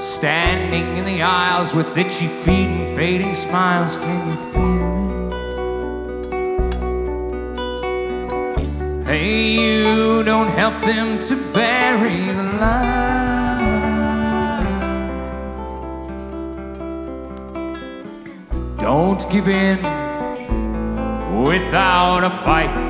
standing in the aisles with itchy feet and fading smiles. Can you feel me? Hey, you don't help them to bury the lie. Don't give in without a fight.